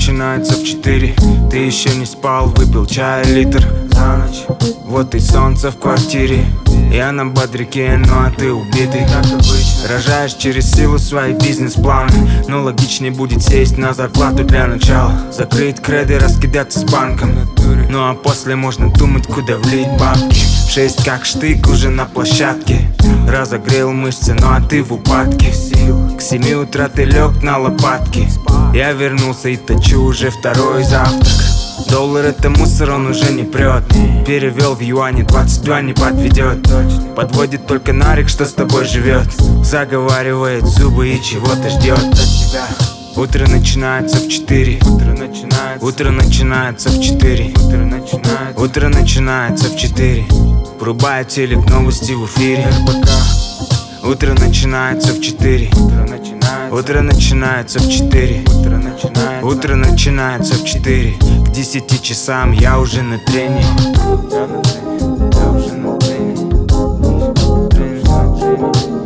начинается в 4. Ты еще не спал, выпил чая литр за ночь. Вот и солнце в квартире. Я на бодрике, ну а ты убитый, как обычно. Рожаешь через силу свои бизнес-планы. Но логичнее будет сесть на зарплату для начала. Закрыть креды, раскидаться с банком. Ну а после можно думать, куда влить бабки. В 6 как штык уже на площадке. Разогрел мышцы, ну а ты в упадке. К 7 утра ты лег на лопатки. Я вернулся и точу уже второй завтрак. Доллар это мусор, он уже не прет. Перевел в юани, 22 не подведет. Подводит только Нарик, что с тобой живет. Заговаривает зубы и чего-то ждет от тебя. Утро начинается в 4. Утро начинается в 4. Утро начинается в 4. Врубает телек, новости в эфире. Утро начинается в 4. Утро начинается в 4. Утро начинается в 4. К 10 часам я уже на трене. Я уже на трене.